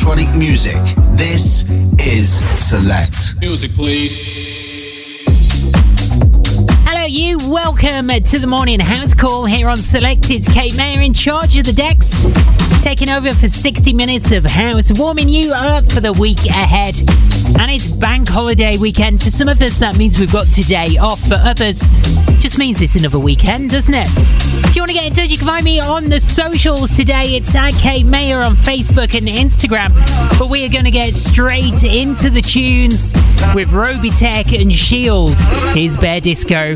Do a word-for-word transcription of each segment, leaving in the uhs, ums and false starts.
electronic music. This is Select. Music, please. Hello, you. Welcome to the morning house call here on Select. It's Kate Mayer in charge of the decks, taking over for sixty minutes of house, warming you up for the week ahead. And it's bank holiday weekend. For some of us, that means we've got today off. For others, just means it's another weekend, doesn't it? If you want to get in touch, you can find me on the socials today. It's at Kate Mayer on Facebook and Instagram. But we are going to get straight into the tunes with Robotech and Shield. Here's Bear Disco.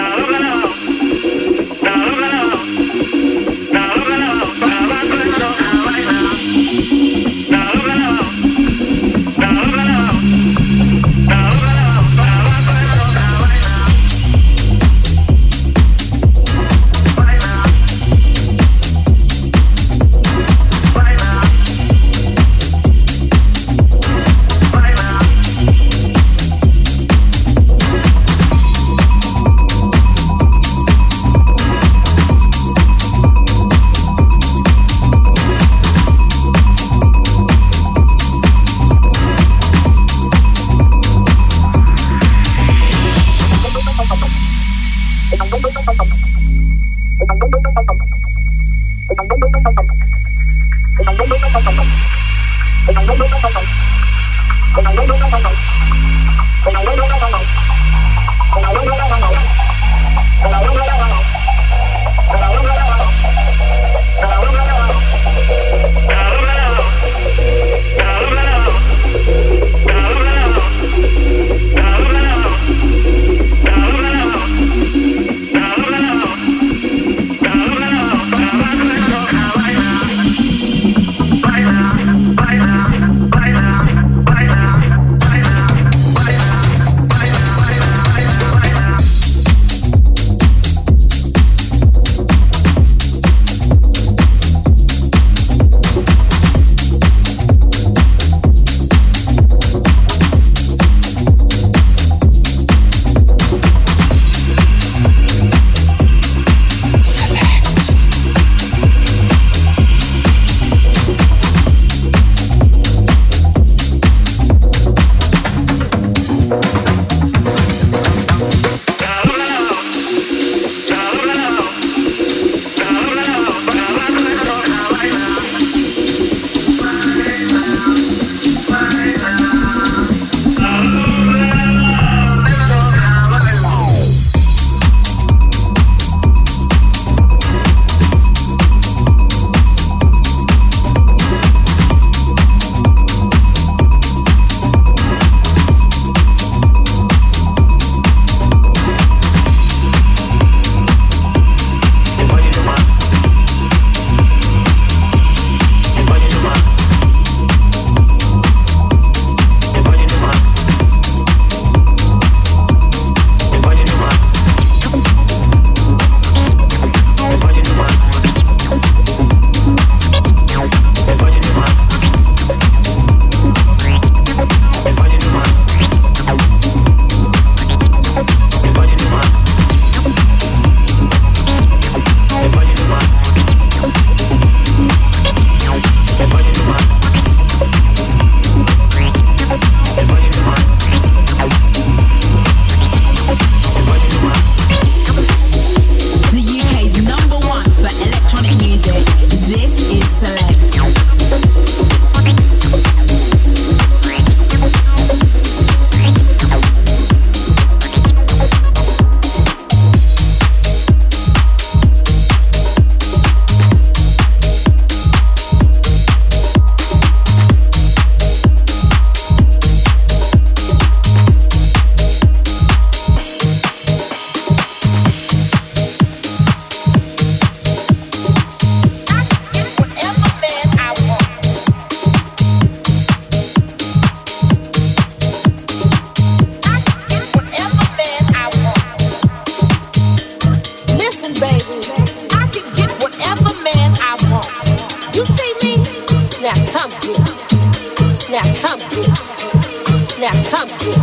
Now come get.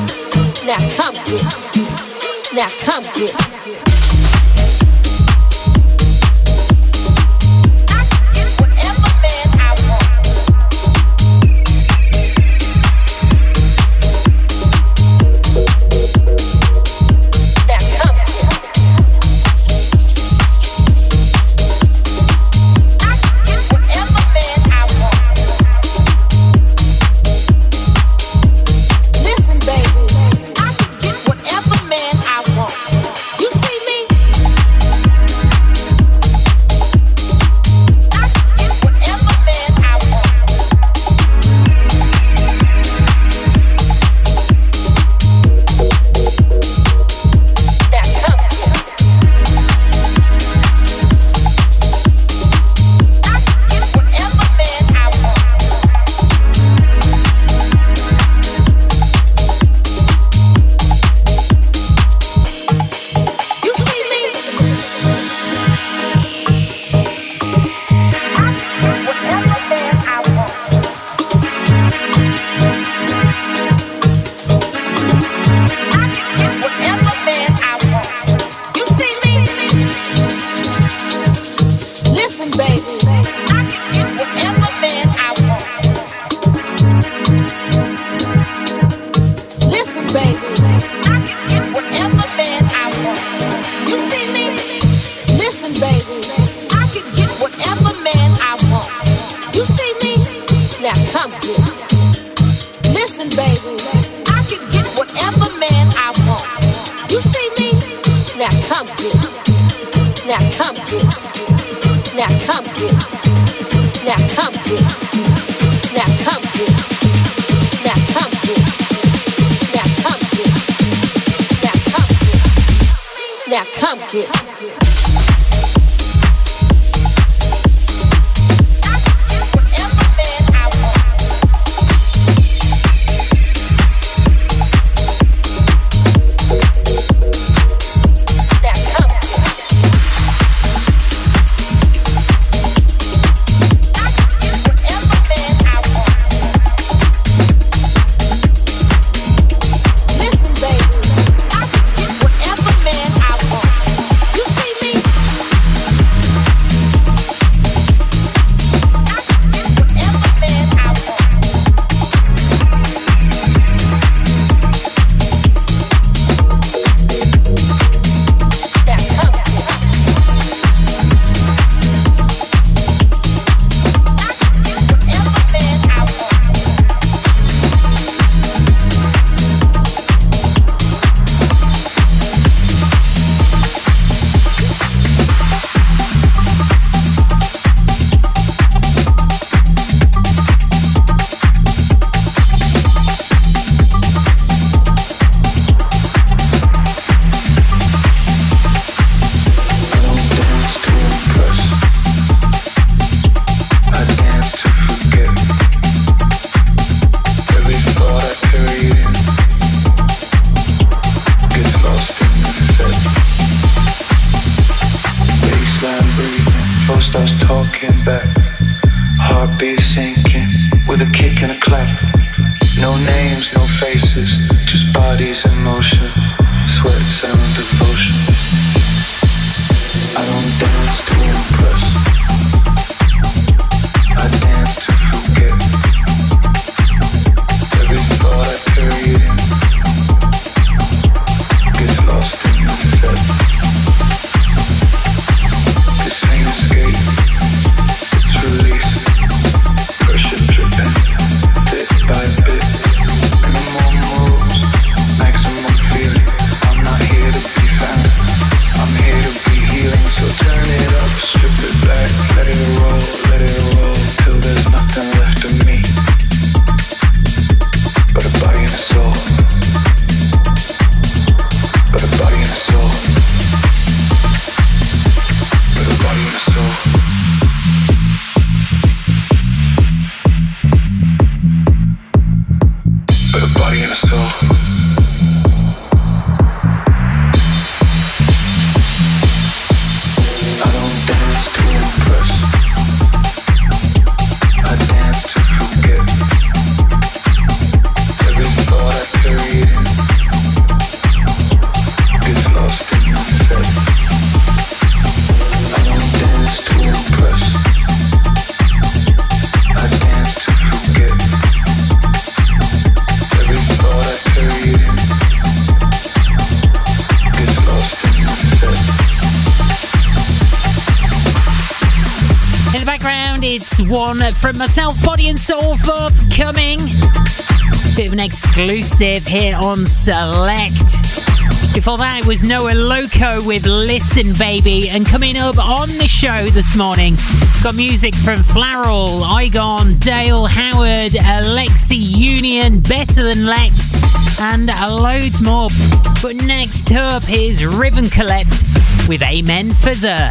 Now come get. Now come get. I can get whatever man I want. Now come get it. Listen, baby, I can get whatever man I want. You see me? Now come get it. Now come get it. Now come get it. Now come get it. Now come get it. Now come get it. Now come get it. Now come get it. Now come get it. One from myself, Body and Soul, forthcoming. Bit of an exclusive here on Select. Before that was Noah Loco with Listen Baby. And coming up on the show this morning, got music from Flarrell, Igon, Dale Howard, Alexi Union, Better Than Lex, and loads more. But next up is Riven Collect with Amen for the.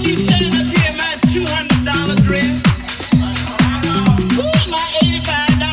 Two hundred dollar dress. Ooh, my eighty-five dollars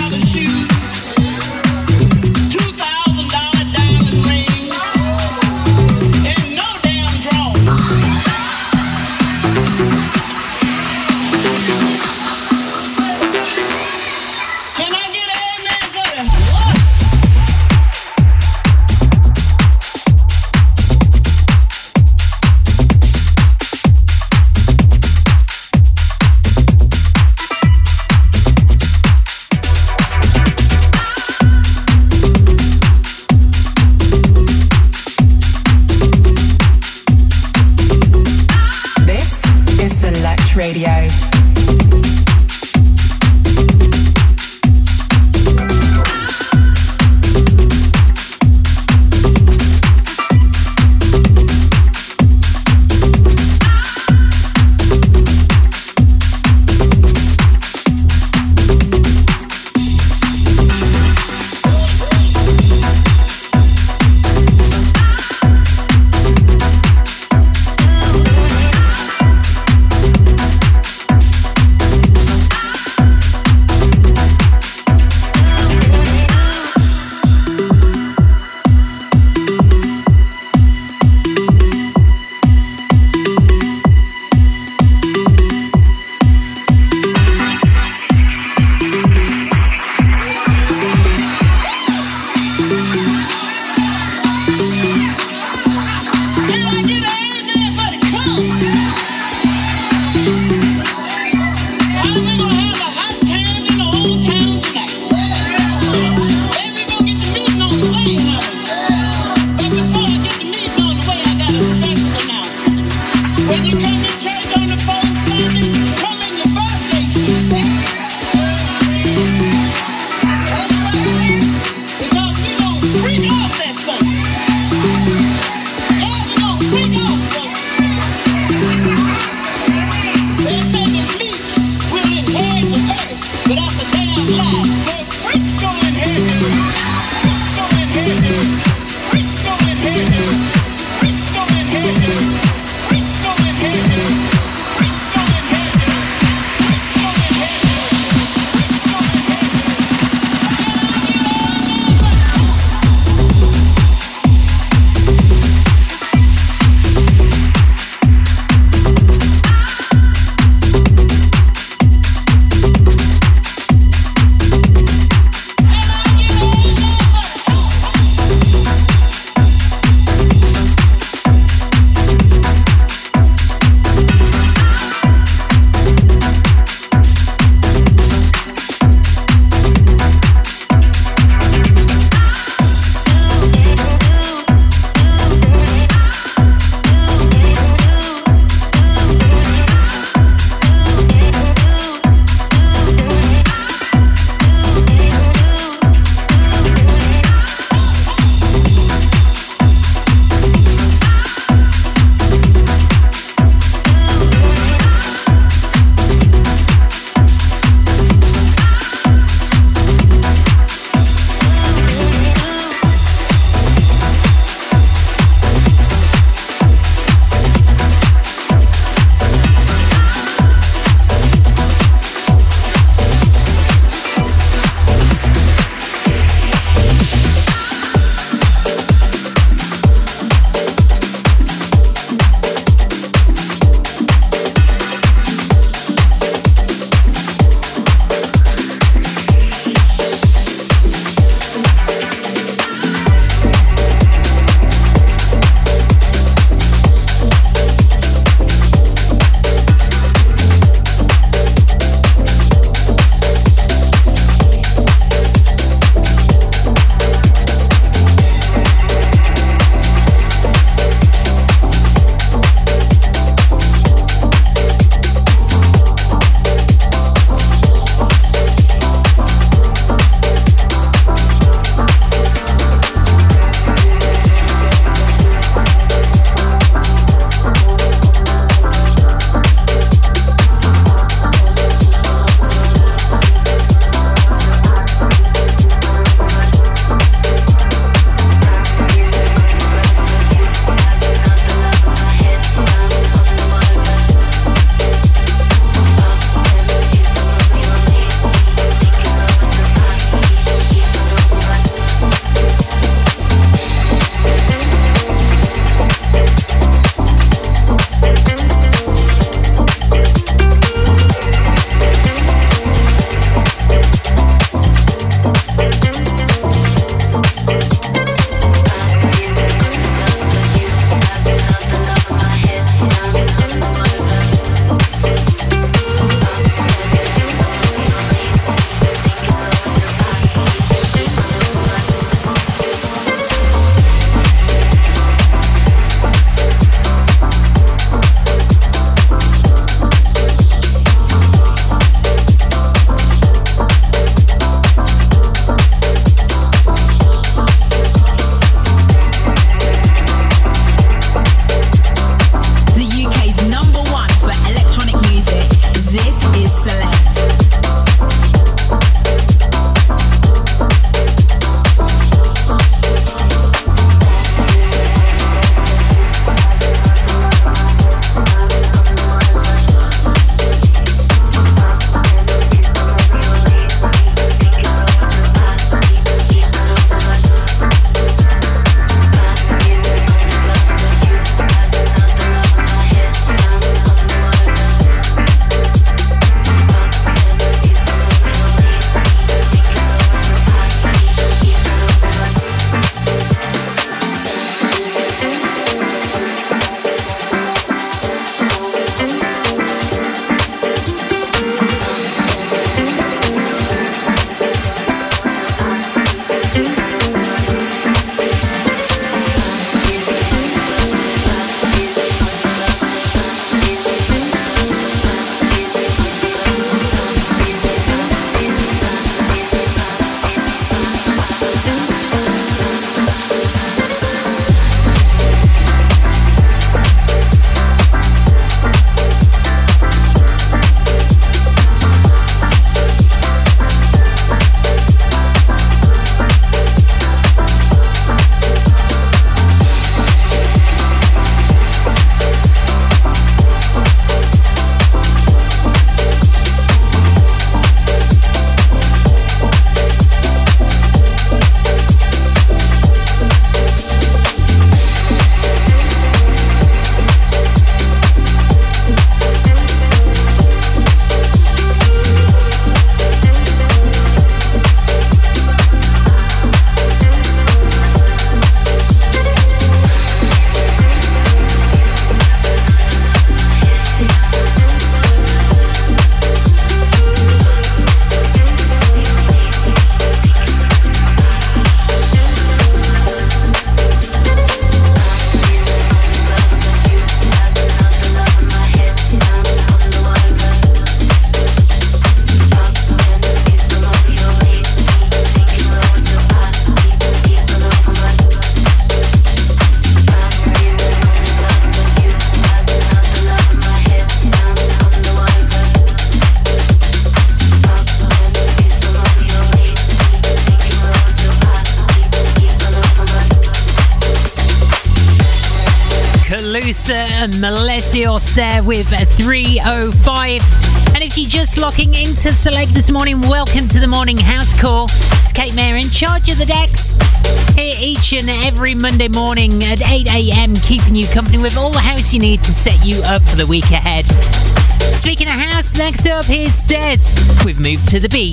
Calusa and Malesios there with three oh five. And if you're just locking into Select this morning, welcome to the Morning House Call. It's Kate Mayer in charge of the decks, here each and every Monday morning at eight a.m, keeping you company with all the house you need to set you up for the week ahead. Speaking of house, next up here's Des. We've moved to the beat.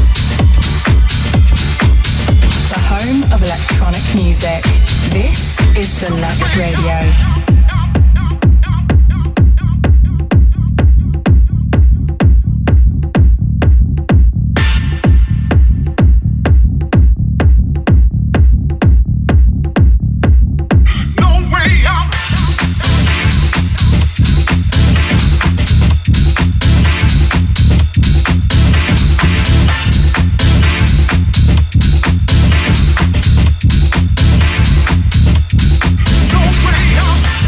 music. This is Select Radio. No way out.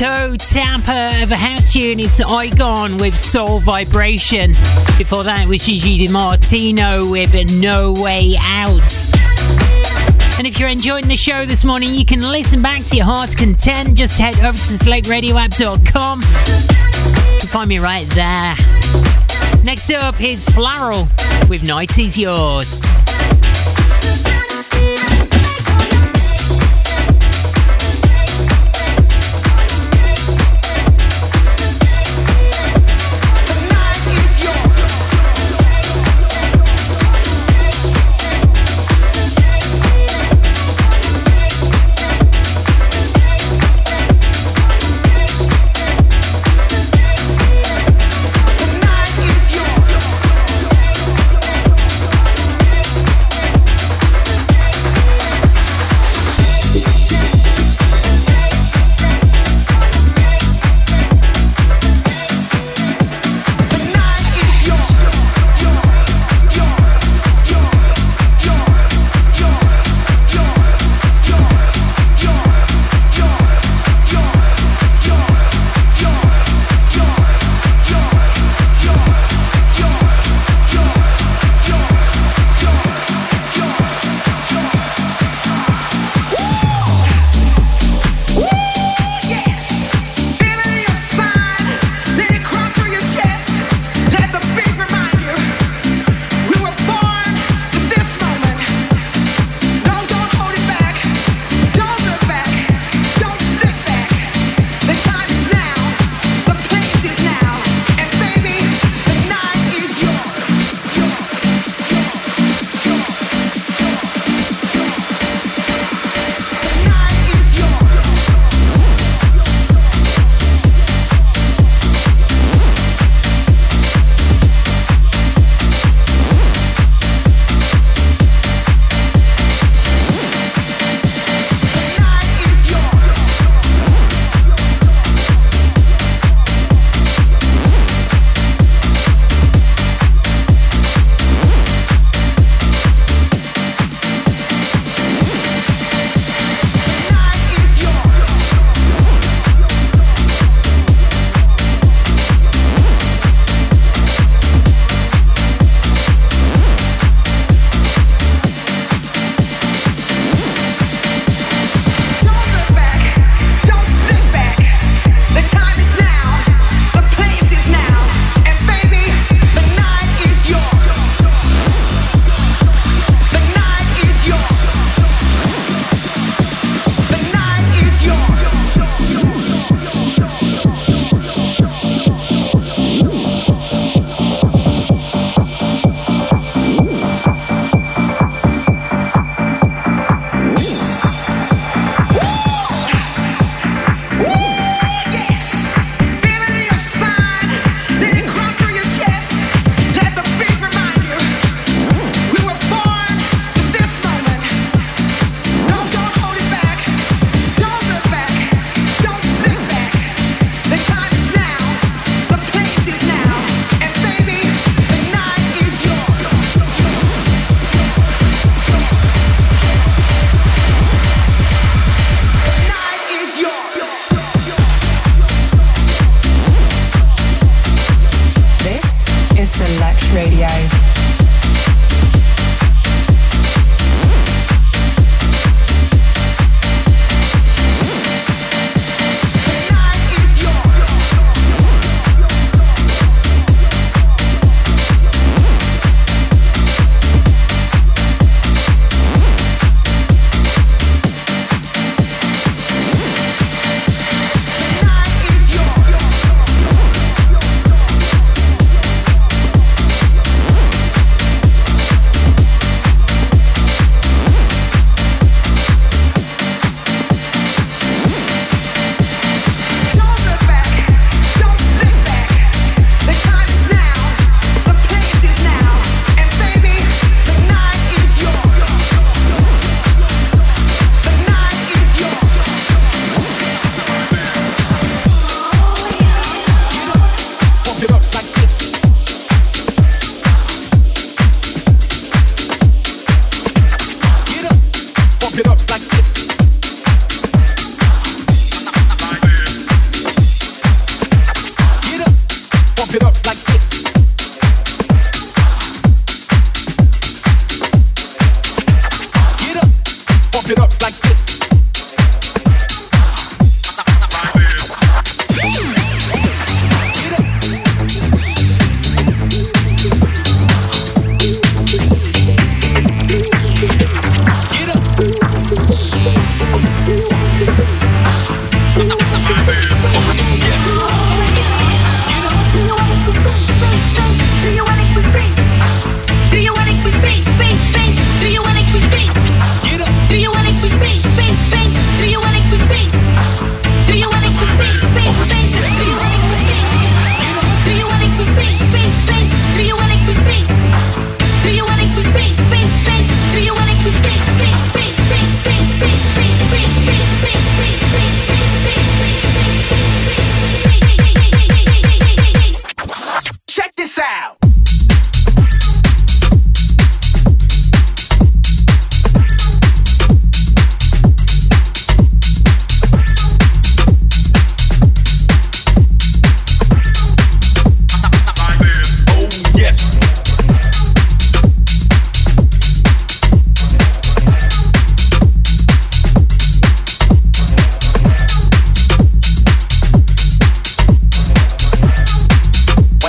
toe tapper of a house tune. It's Igon with Soul Vibration. Before that, it was Gigi Martino with No Way Out. And if you're enjoying the show this morning, you can listen back to your heart's content. Just head over to select radio app dot com. You can find me right there. Next up is Floral with Night Is Yours.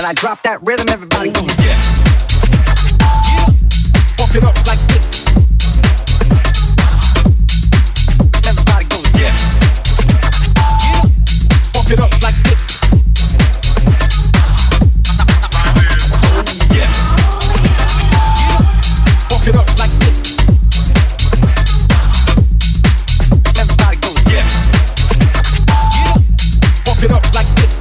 When I drop that rhythm, everybody goes, yeah. Yeah. Walk it up like this. Everybody goes, yeah. Yeah. Walk it up like this. Yeah. Yeah. Walk it up like this. Everybody goes, yeah. Yeah. Walk it up like this.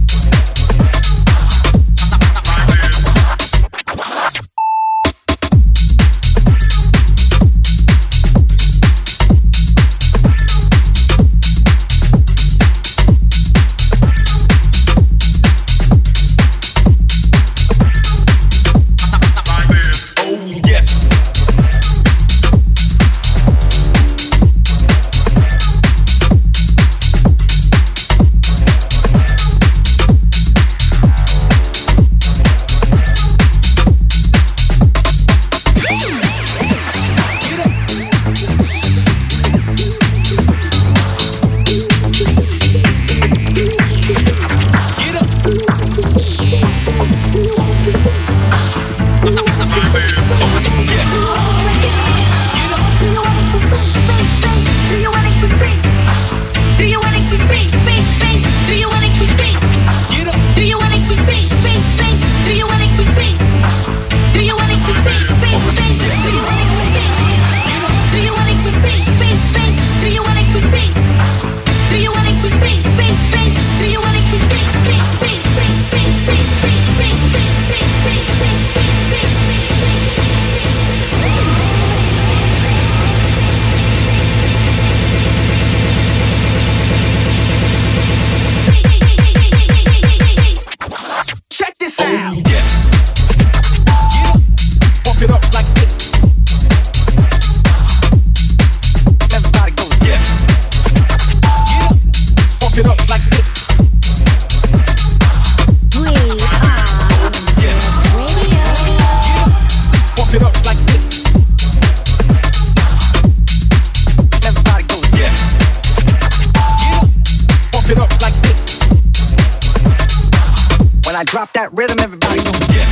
When I drop that rhythm, everybody goes, yeah.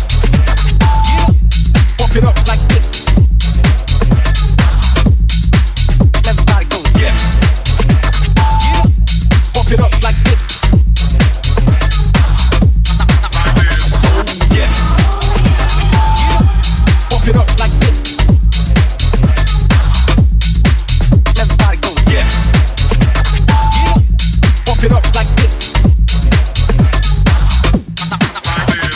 Yeah. Walk it up like this. Everybody goes, yeah. Yeah. Walk it up like this. Yeah. Yeah. Walk it up like this. Everybody goes, yeah. Yeah. Walk it up like this.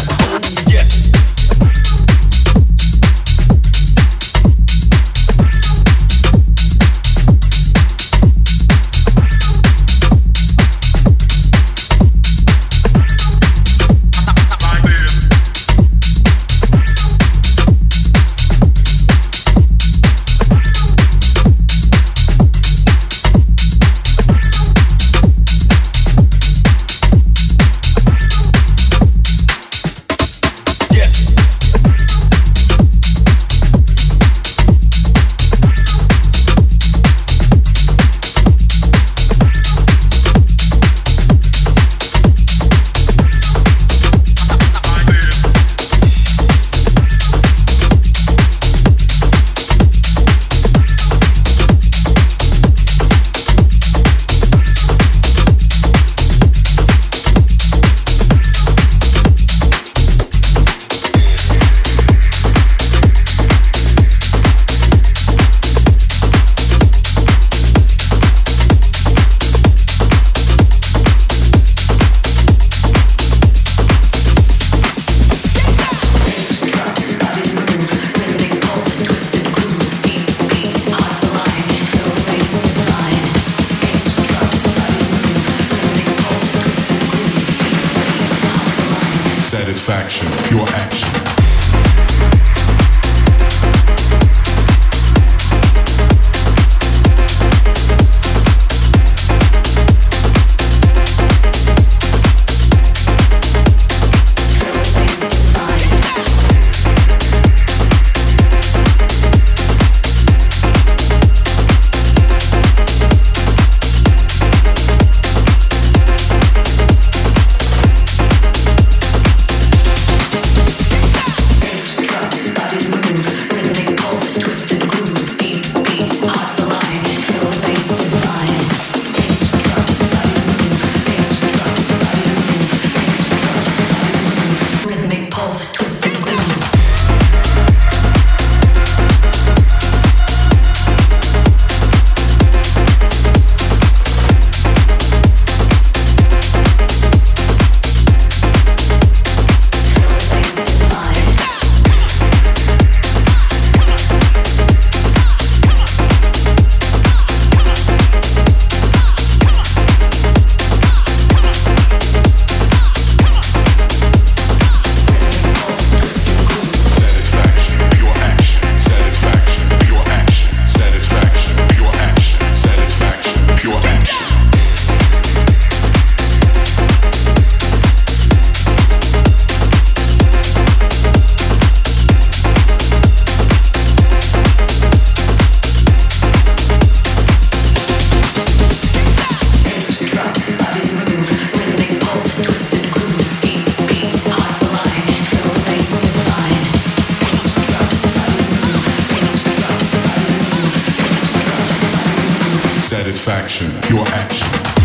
satisfaction, pure action.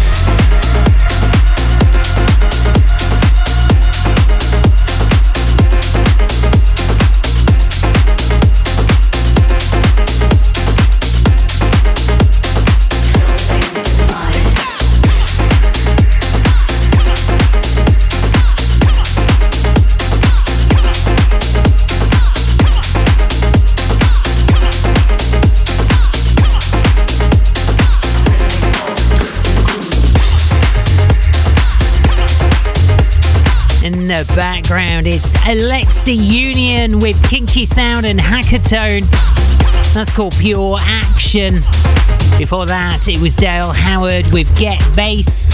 In the background, it's Alexi Union with Kinky Sound and Hackertone. That's called Pure Action. Before that, it was Dale Howard with Get Bass.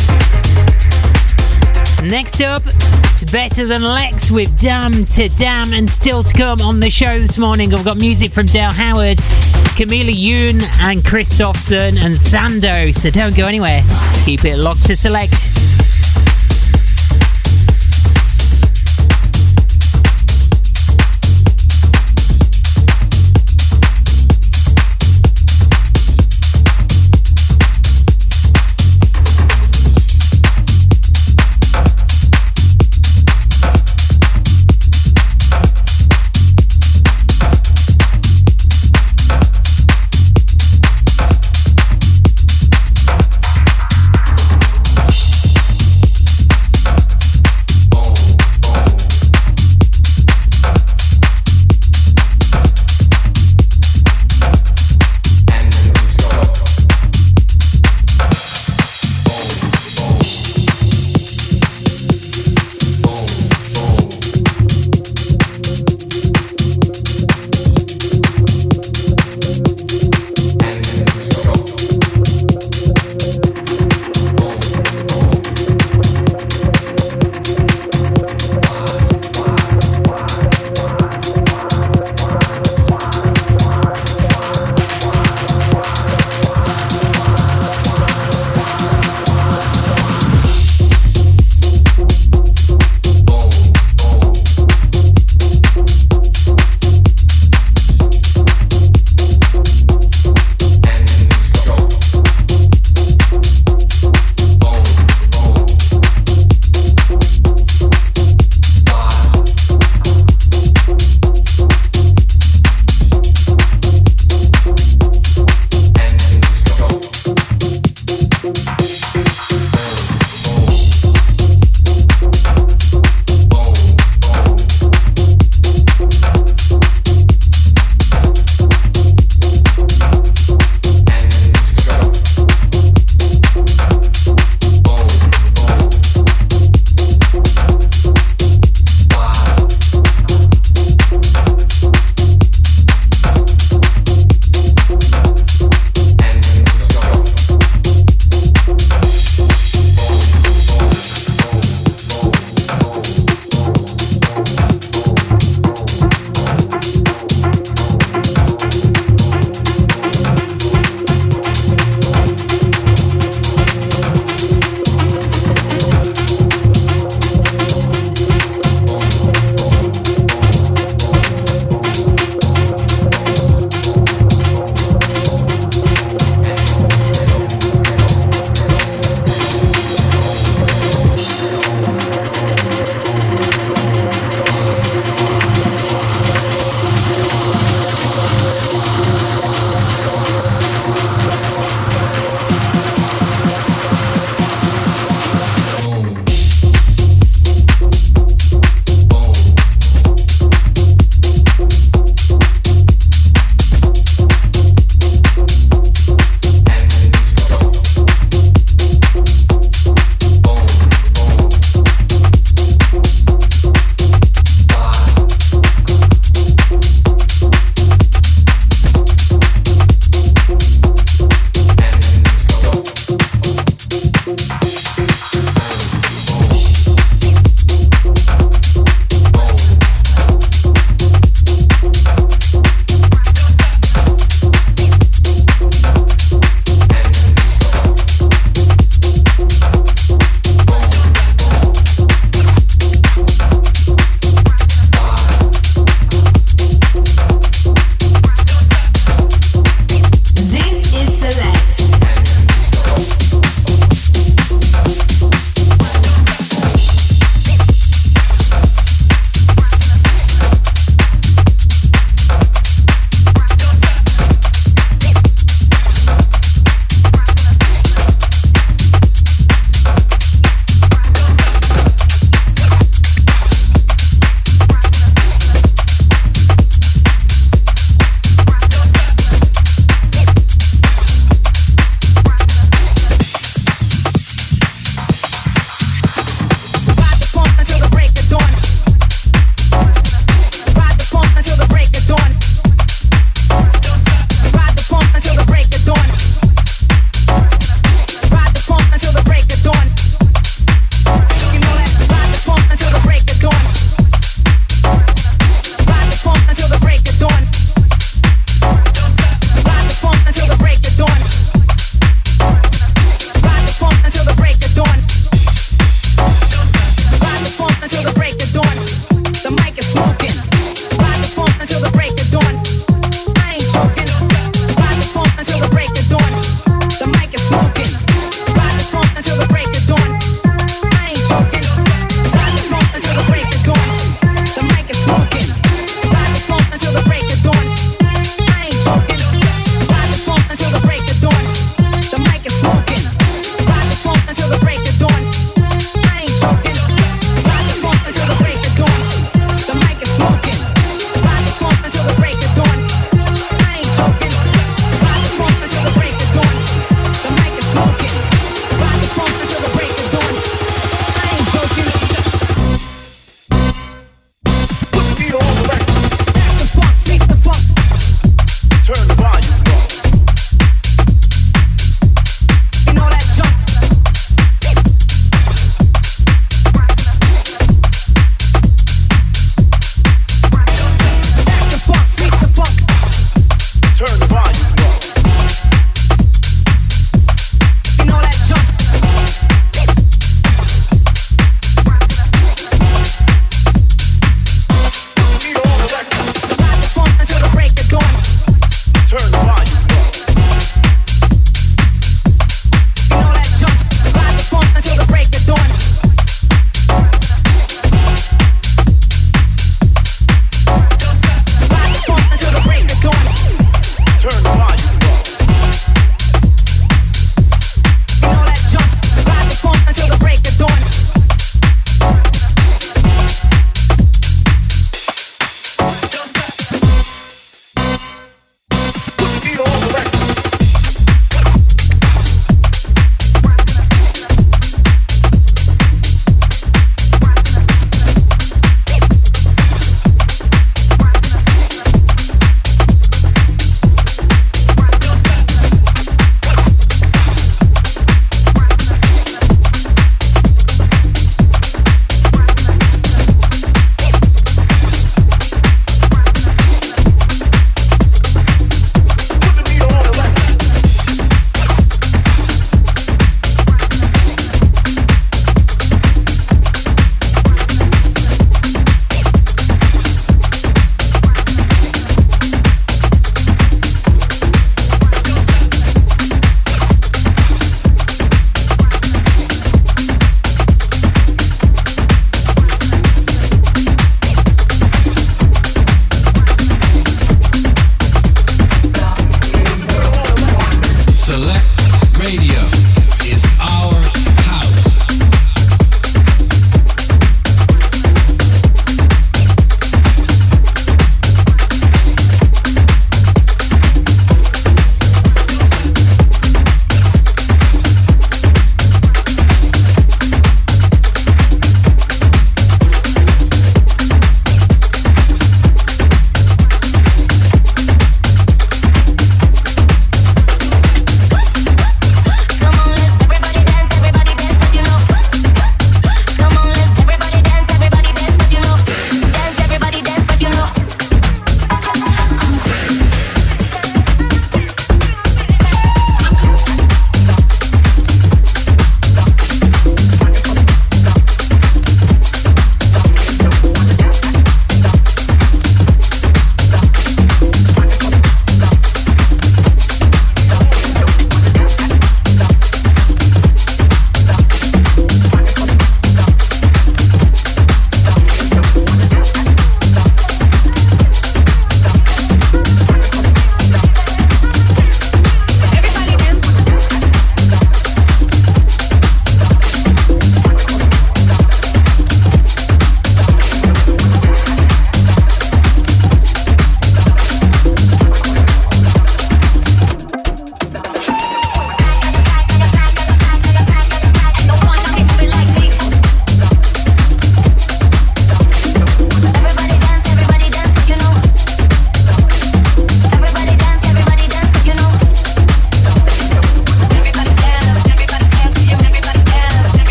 Next up, it's Better Than Lex with Damn to Damn, and still to come on the show this morning, I've got music from Dale Howard, Camila Yoon and Christofson and Thando, so don't go anywhere. Keep it locked to Select.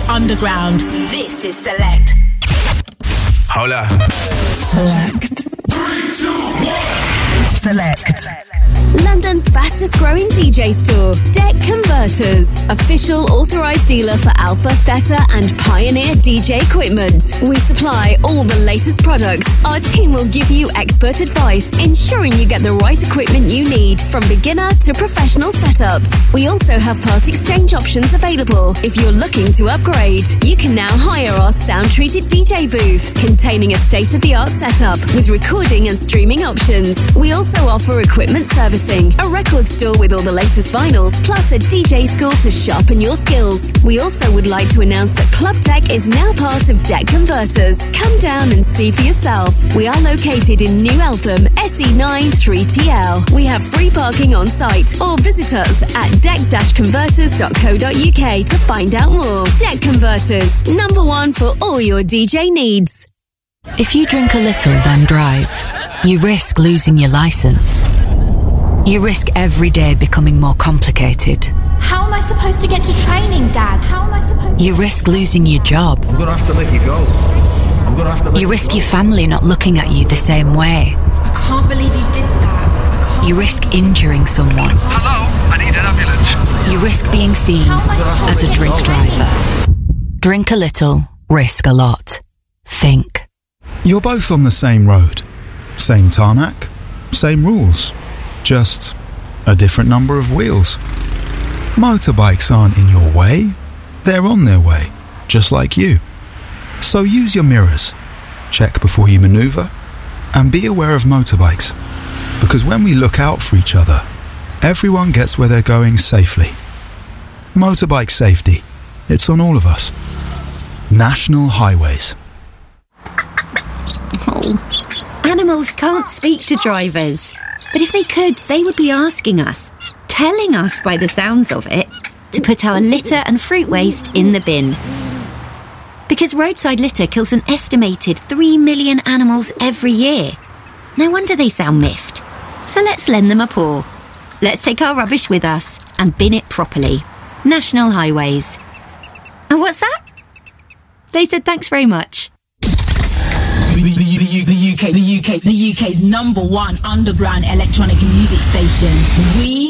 underground. This is Select. Hola. Select. Three, two, one. Select. London's fastest growing D J store, Deck Converters, official authorised dealer for Alpha, Theta and Pioneer D J equipment. We supply all the latest products. Our team will give you expert advice, ensuring you get the right equipment you need, from beginner to professional setups. We also have part exchange options available. If you're looking to upgrade, you can now hire our sound-treated D J booth, containing a state-of-the-art setup with recording and streaming options. We also offer equipment servicing, a record store with all the latest vinyl, plus a D J school to sharpen your skills. We also would like to announce that Club Deck is now part of Deck Converters. Come down and see for yourself. We are located in New Eltham, S E nine three T L. We have free parking on site, or visit us at deck dash converters dot co dot uk to find out more. Deck Converters, number one for all your D J needs. If you drink a little then drive, you risk losing your licence. You risk every day becoming more complicated. How am I supposed to get to training, Dad? How am I supposed to... You risk losing your job. I'm gonna have to let you go. I'm gonna have to let You risk you your family not looking at you the same way. I can't believe you did that. You risk injuring someone. Hello, I need an ambulance. You risk being seen as a drink driver. Drink a little, risk a lot. Think. You're both on the same road. Same tarmac, same rules. Just a different number of wheels. Motorbikes aren't in your way. They're on their way, just like you. So use your mirrors, check before you maneuver, and be aware of motorbikes. Because when we look out for each other, everyone gets where they're going safely. Motorbike safety, it's on all of us. National Highways. Oh, animals can't speak to drivers. But if they could, they would be asking us, telling us by the sounds of it, to put our litter and fruit waste in the bin. Because roadside litter kills an estimated three million animals every year. No wonder they sound miffed. So let's lend them a paw. Let's take our rubbish with us and bin it properly. National Highways. And what's that? They said thanks very much. The, the, the, the U K, the U K, the U K's number one underground electronic music station. We